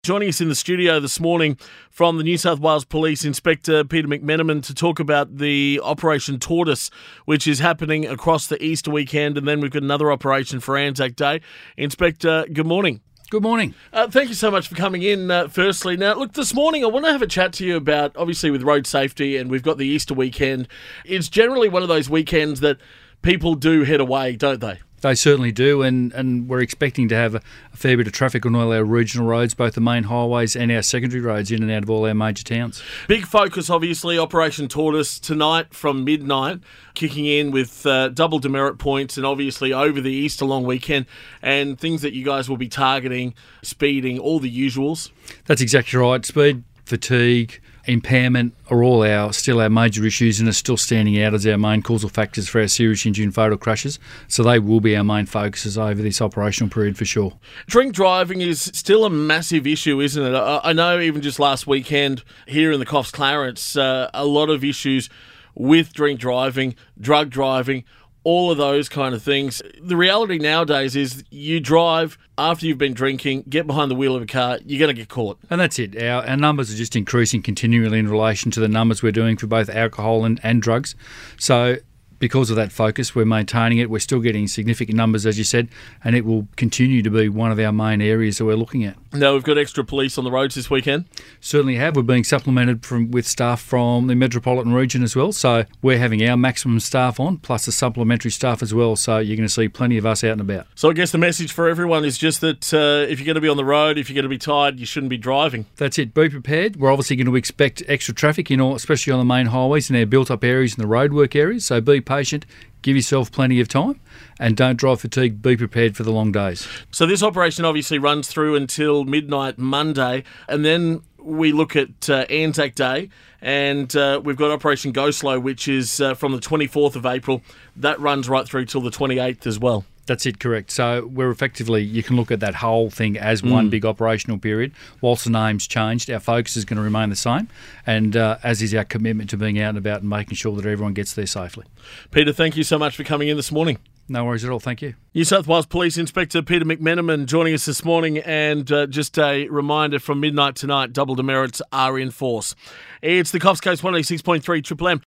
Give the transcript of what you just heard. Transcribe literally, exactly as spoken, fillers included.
Joining us in the studio this morning from the New South Wales Police, Inspector Peter McMenamin, to talk about the Operation Tortoise, which is happening across the Easter weekend, and then we've got another operation for Anzac Day. Inspector, good morning. Good morning. Uh, thank you so much for coming in, uh, firstly. Now, look, this morning I want to have a chat to you about, obviously, with road safety, and we've got the Easter weekend. It's generally one of those weekends that people do head away, don't they? They certainly do, and, and we're expecting to have a, a fair bit of traffic on all our regional roads, both the main highways and our secondary roads in and out of all our major towns. Big focus, obviously, Operation Tortoise tonight from midnight, kicking in with uh, double demerit points and obviously over the Easter long weekend, and things that you guys will be targeting, speeding, all the usuals. That's exactly right. Speed, fatigue, impairment are all our still our major issues and are still standing out as our main causal factors for our serious injury and fatal crashes. So they will be our main focuses over this operational period for sure. Drink driving is still a massive issue, isn't it? I know even just last weekend here in the Coffs Clarence, uh, a lot of issues with drink driving, drug driving, all of those kind of things. The reality nowadays is you drive after you've been drinking, get behind the wheel of a car, you're going to get caught. And that's it. Our, our numbers are just increasing continually in relation to the numbers we're doing for both alcohol and, and drugs. So because of that focus, we're maintaining it. We're still getting significant numbers, as you said, and it will continue to be one of our main areas that we're looking at. Now, we've got extra police on the roads this weekend. Certainly have. We're being supplemented from with staff from the metropolitan region as well. So we're having our maximum staff on, plus the supplementary staff as well. So you're going to see plenty of us out and about. So I guess the message for everyone is just that uh, if you're going to be on the road, if you're going to be tired, you shouldn't be driving. That's it. Be prepared. We're obviously going to expect extra traffic, in all, especially on the main highways and our built-up areas and the roadwork areas. So be patient. Give yourself plenty of time and don't drive fatigued. Be prepared for the long days. So this operation obviously runs through until midnight Monday, and then we look at uh, Anzac Day, and uh, we've got Operation Go Slow, which is uh, from the twenty-fourth of April. That runs right through till the twenty-eighth as well. That's it, correct. So we're effectively, you can look at that whole thing as one Mm. big operational period. Whilst the name's changed, our focus is going to remain the same, and uh, as is our commitment to being out and about and making sure that everyone gets there safely. Peter, thank you so much for coming in this morning. No worries at all. Thank you. New South Wales Police Inspector Peter McMenamin joining us this morning, and uh, just a reminder from midnight tonight, double demerits are in force. It's the Coffs Coast one oh six point three Triple M.